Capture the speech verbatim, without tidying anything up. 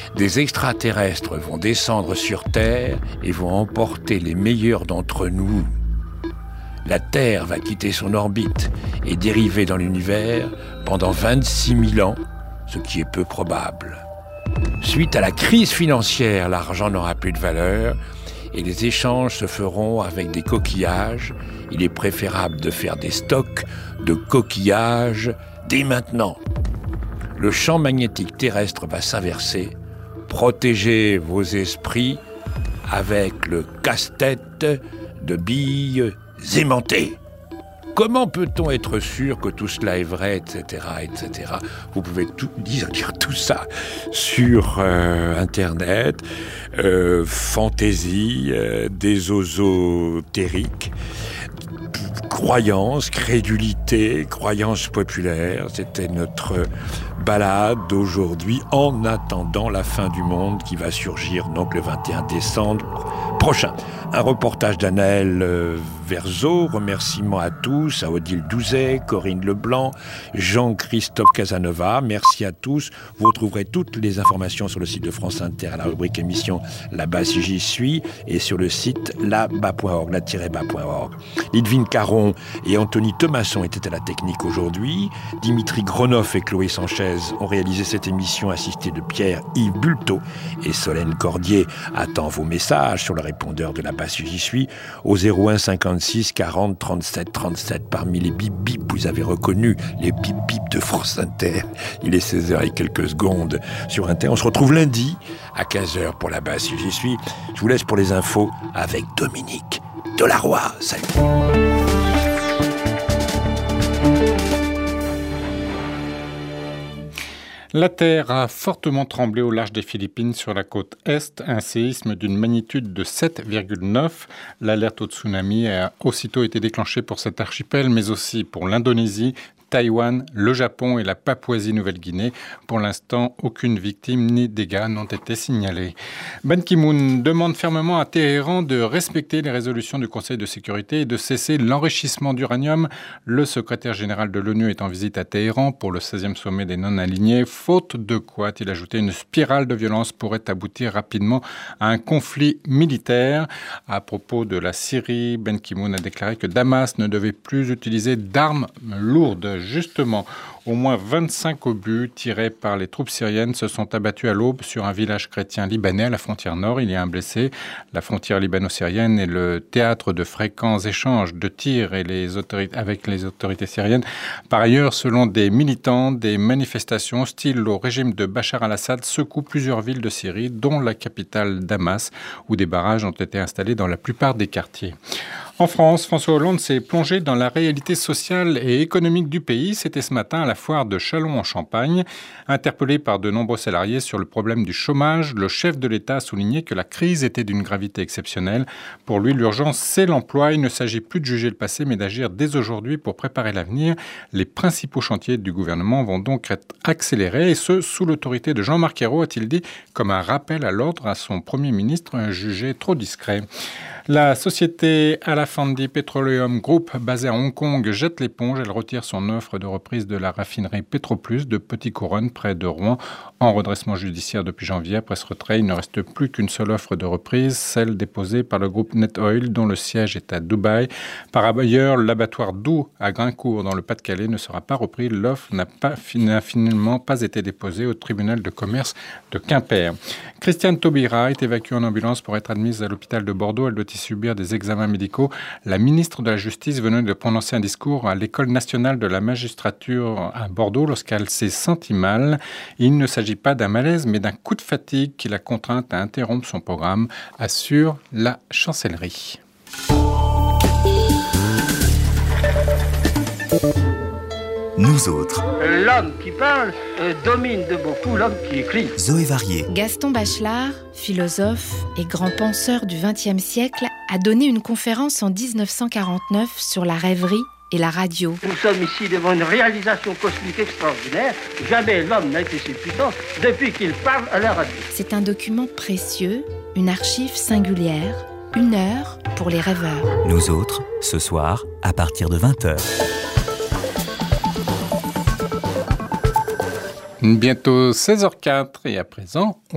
Des extraterrestres vont descendre sur Terre et vont emporter les meilleurs d'entre nous. La Terre va quitter son orbite et dériver dans l'univers pendant vingt-six mille ans, ce qui est peu probable. Suite à la crise financière, l'argent n'aura plus de valeur et les échanges se feront avec des coquillages. Il est préférable de faire des stocks de coquillages dès maintenant. Le champ magnétique terrestre va s'inverser. Protégez vos esprits avec le casse-tête de billes aimantées. Comment peut-on être sûr que tout cela est vrai, et cetera, et cetera. Vous pouvez tout dire, dire tout ça sur euh, Internet, euh, fantaisie, euh, des ésotériques, croyances, crédulité, croyances populaires. C'était notre balade d'aujourd'hui en attendant la fin du monde qui va surgir donc le vingt et un décembre prochain. Un reportage d'Anaël euh, Verzeau, remerciements à tous, à Odile Douzet, Corinne Leblanc, Jean-Christophe Casanova, merci à tous. Vous retrouverez toutes les informations sur le site de France Inter à la rubrique émission Là-bas si j'y suis et sur le site là-bas point org, là-bas point org. Lidvine Caron et Anthony Thomasson étaient à la technique aujourd'hui. Dimitri Gronoff et Chloé Sanchez ont réalisé cette émission assistée de Pierre-Yves Bulto et Solène Cordier attend vos messages sur le répondeur de Là-bas si j'y suis au zéro un cinquante-six quarante trente-sept trente-sept. Parmi les bip bip, vous avez reconnu les bip bip de France Inter. Il est seize heures et quelques secondes sur Inter. On se retrouve lundi à quinze heures pour Là-bas si j'y suis. Je vous laisse pour les infos avec Dominique Delaroy. Salut. La Terre a fortement tremblé au large des Philippines sur la côte Est, un séisme d'une magnitude de sept virgule neuf. L'alerte au tsunami a aussitôt été déclenchée pour cet archipel, mais aussi pour l'Indonésie, Taïwan, le Japon et la Papouasie-Nouvelle-Guinée. Pour l'instant, aucune victime ni dégâts n'ont été signalés. Ban Ki-moon demande fermement à Téhéran de respecter les résolutions du Conseil de sécurité et de cesser l'enrichissement d'uranium. Le secrétaire général de l'ONU est en visite à Téhéran pour le seizième sommet des non-alignés, faute de quoi, a-t-il ajouté, une spirale de violence pourrait aboutir rapidement à un conflit militaire. À propos de la Syrie, Ban Ki-moon a déclaré que Damas ne devait plus utiliser d'armes lourdes. Justement, au moins vingt-cinq obus tirés par les troupes syriennes se sont abattus à l'aube sur un village chrétien libanais à la frontière nord. Il y a un blessé. La frontière libano-syrienne est le théâtre de fréquents échanges de tirs et les autorités, avec les autorités syriennes. Par ailleurs, selon des militants, des manifestations hostiles au régime de Bachar al-Assad secouent plusieurs villes de Syrie, dont la capitale Damas, où des barrages ont été installés dans la plupart des quartiers. En France, François Hollande s'est plongé dans la réalité sociale et économique du pays. C'était ce matin à la foire de Châlons-en-Champagne. Interpellé par de nombreux salariés sur le problème du chômage, le chef de l'État a souligné que la crise était d'une gravité exceptionnelle. Pour lui, l'urgence, c'est l'emploi. Il ne s'agit plus de juger le passé, mais d'agir dès aujourd'hui pour préparer l'avenir. Les principaux chantiers du gouvernement vont donc être accélérés, et ce, sous l'autorité de Jean-Marc Ayrault, a-t-il dit, comme un rappel à l'ordre à son Premier ministre, jugé trop discret. La société Alafandi Petroleum Group, basée à Hong Kong, jette l'éponge. Elle retire son offre de reprise de la raffinerie Petroplus de Petit-Couronne, près de Rouen, en redressement judiciaire depuis janvier. Après ce retrait, il ne reste plus qu'une seule offre de reprise, celle déposée par le groupe Net Oil, dont le siège est à Dubaï. Par ailleurs, l'abattoir d'Oux à Graincourt, dans le Pas-de-Calais, ne sera pas repris. L'offre n'a, pas, n'a finalement pas été déposée au tribunal de commerce de Quimper. Christiane Taubira est évacuée en ambulance pour être admise à l'hôpital de Bordeaux. Elle doit y subir des examens médicaux. La ministre de la Justice venait de prononcer un discours à l'École nationale de la magistrature à Bordeaux lorsqu'elle s'est sentie mal. Il ne s'agit pas d'un malaise, mais d'un coup de fatigue qui l'a contrainte à interrompre son programme, assure la chancellerie. Nous autres. L'homme qui parle euh, domine de beaucoup l'homme qui écrit. Zoé Varier. Gaston Bachelard, philosophe et grand penseur du vingtième siècle, a donné une conférence en dix-neuf cent quarante-neuf sur la rêverie et la radio. Nous sommes ici devant une réalisation cosmique extraordinaire. Jamais l'homme n'a été si puissant depuis qu'il parle à la radio. C'est un document précieux, une archive singulière, une heure pour les rêveurs. Nous autres, ce soir, à partir de vingt heures. Bientôt seize heures zéro quatre et à présent...